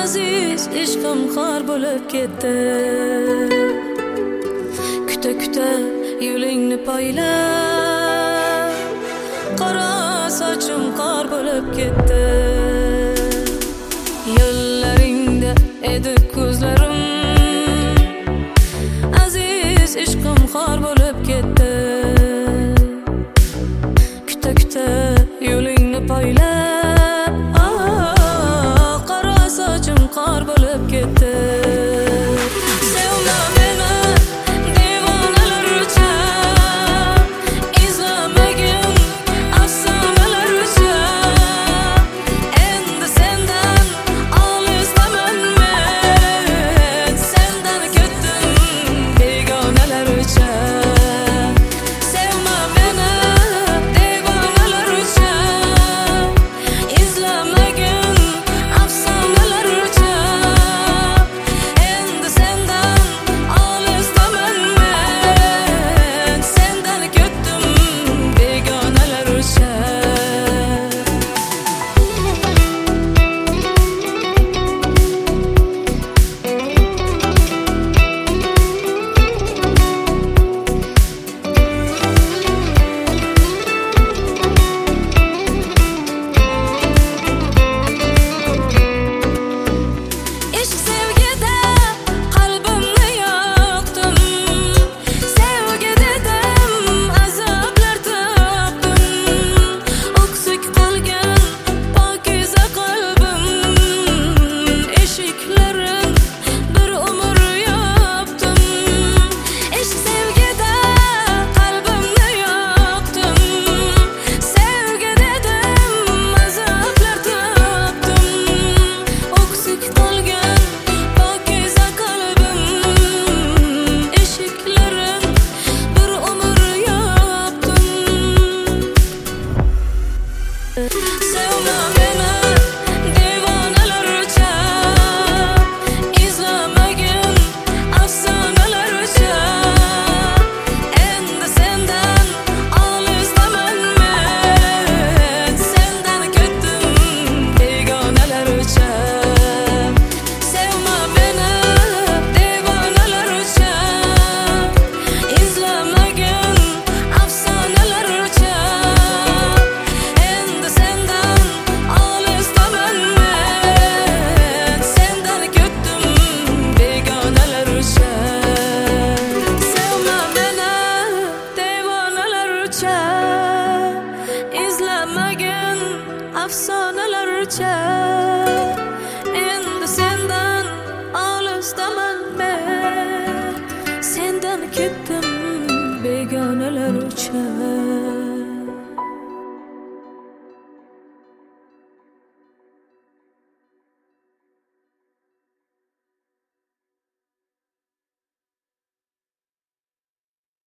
aziz ishqim xor bo'lib ketdi. Kuta kuta yo'lingni poylab, qora sochim qor bo'lib ketdi. Yo'llaringda edi ko'zlarim, aziz ishqim xor bo'lib ketdi. Kuta kuta yo'lingni poylab, qora sochim qor bo'lib ketdi. Sevma meni devonalarcha, izlamagin afsonalarcha. Endi sendan olisdaman men, sendan ketdim begonalarcha. Sevma meni devonalarcha, izlamagin afsonalarcha. Endi sendan olisdaman men, sendan ketdim begonalarcha. Ishq sevgida qalbimni yoqdim, sevgi dedim azoblar topdim. O'ksik qolgan pokiza qalbim, eshiklarin bir umr yopdim. Ishq sevgida qalbimni yoqdim, sevgi dedim azoblar topdim. O'ksik qolgan pokiza qalbim, eshiklarin bir umr yopdim. Sevma meni devonalarcha, izlamagin afsonalarcha. Endi sendan olisdaman men, sendan ketdim begonalarcha. Sevma meni devonalarcha, izlamagin afsonalarcha. Endi sendan olisdaman men, sendan ketdim begonalarcha. Sevma meni devonalarcha, izlamagin afsonalarcha. Endi sendan olisdaman men, sendan ketdim begonalarcha.